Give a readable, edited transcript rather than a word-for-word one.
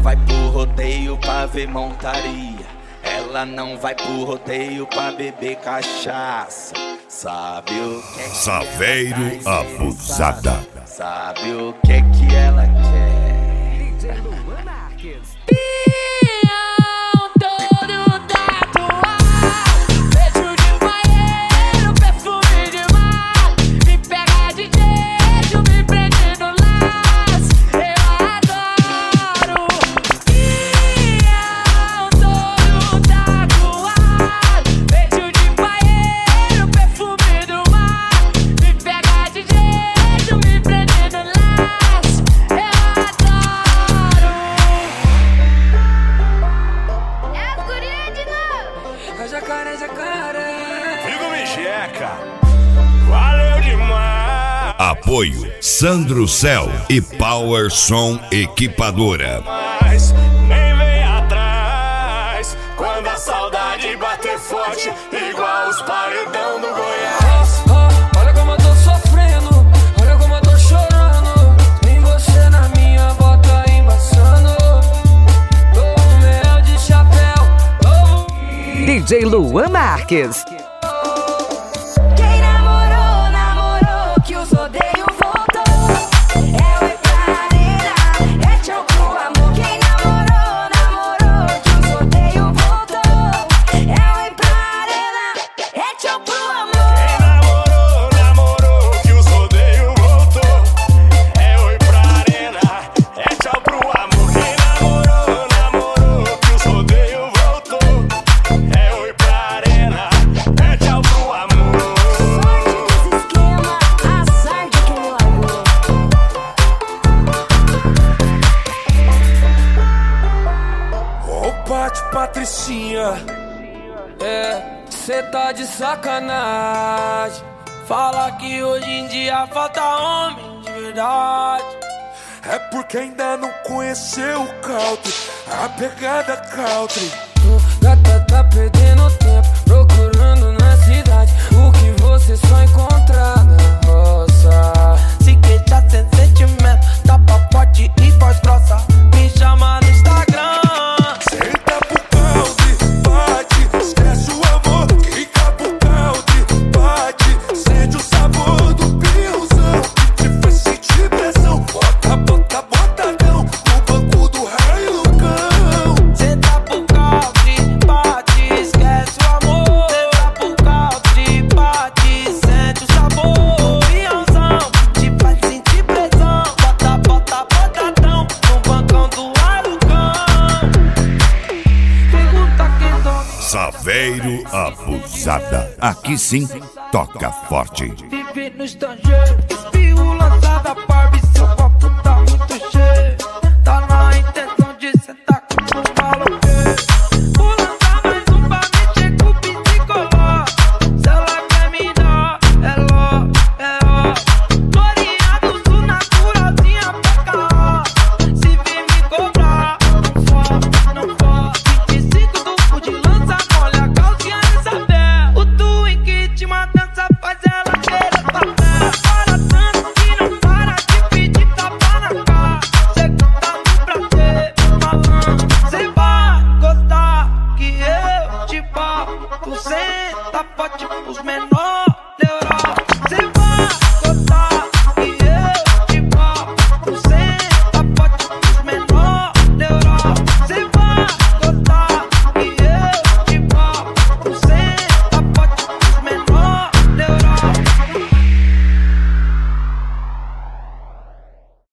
não vai pro rodeio pra ver montaria. Ela não vai pro rodeio pra beber cachaça. Sabe o que é que Saveiro Abusada. Sabe o que é que ela quer? DJ Luan Marques. Valeu demais. Apoio Sandro Cell e Power Som Equipadora. Mas nem vem atrás quando a saudade bater forte, igual os paredão do Goiás. Olha como eu tô sofrendo, olha como eu tô chorando. Tem você na minha bota embaçando. Tô mel de chapéu, DJ Luan Marques. Patricinha, cê tá de sacanagem. Fala que hoje em dia falta homem de verdade. É porque ainda não conheceu o country, a pegada country. Gata tá perdendo tempo, procurando na cidade o que você só encontra na roça. Se queixa sem sentimento, tapa forte e voz grossa. Me chama no Instagram. Saveiro Abusada. Aqui sim, toca forte. Vive no estrangeiro, espirro lançada, Barbie, seu copo tá muito cheio.